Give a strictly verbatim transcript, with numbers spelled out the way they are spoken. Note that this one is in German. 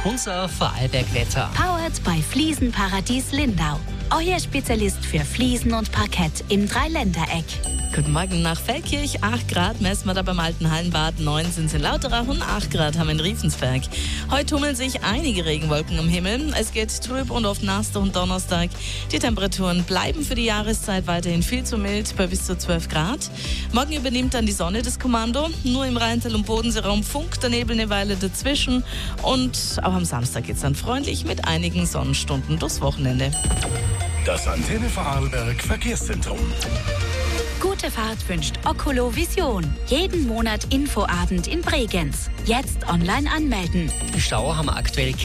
unser Vorarlberg-Wetter. Powered bei Fliesenparadies Lindau. Euer Spezialist für Fliesen und Parkett im Dreiländereck. Guten Morgen nach Feldkirch. acht Grad messen wir da beim alten Hallenbad. neun sind es in Lauterach und acht Grad haben wir in Riefensberg. Heute tummeln sich einige Regenwolken am Himmel. Es geht trüb und oft nass und Donnerstag. Die Temperaturen bleiben für die Jahreszeit weiterhin viel zu mild, bei bis zu zwölf Grad. Morgen übernimmt dann die Sonne das Kommando. Nur im Rheintal- und Bodenseeraum funkt der Nebel eine Weile dazwischen. Und auch am Samstag geht es dann freundlich mit einigen Sonnenstunden durchs Wochenende. Das Antenne Vorarlberg Verkehrszentrum. Gute Fahrt wünscht Oculo Vision. Jeden Monat Infoabend in Bregenz. Jetzt online anmelden. Stau haben wir aktuell